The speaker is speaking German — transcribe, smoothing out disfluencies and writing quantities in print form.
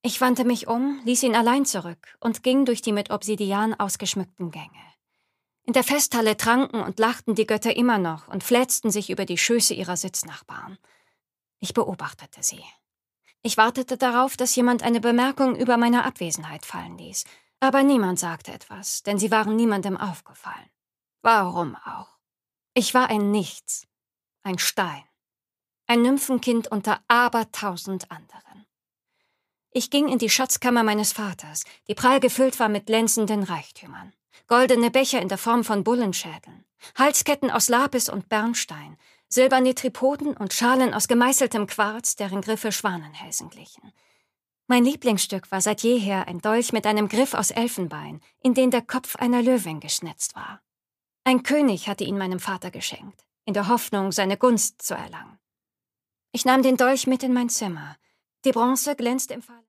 Ich wandte mich um, ließ ihn allein zurück und ging durch die mit Obsidian ausgeschmückten Gänge. In der Festhalle tranken und lachten die Götter immer noch und fläzten sich über die Schöße ihrer Sitznachbarn. Ich beobachtete sie. Ich wartete darauf, dass jemand eine Bemerkung über meine Abwesenheit fallen ließ. Aber niemand sagte etwas, denn sie waren niemandem aufgefallen. Warum auch? Ich war ein Nichts, ein Stein, ein Nymphenkind unter abertausend anderen. Ich ging in die Schatzkammer meines Vaters, die prall gefüllt war mit glänzenden Reichtümern. Goldene Becher in der Form von Bullenschädeln, Halsketten aus Lapis und Bernstein, silberne Tripoden und Schalen aus gemeißeltem Quarz, deren Griffe Schwanenhälsen glichen. Mein Lieblingsstück war seit jeher ein Dolch mit einem Griff aus Elfenbein, in den der Kopf einer Löwin geschnitzt war. Ein König hatte ihn meinem Vater geschenkt, in der Hoffnung, seine Gunst zu erlangen. Ich nahm den Dolch mit in mein Zimmer. Die Bronze glänzte im Fall.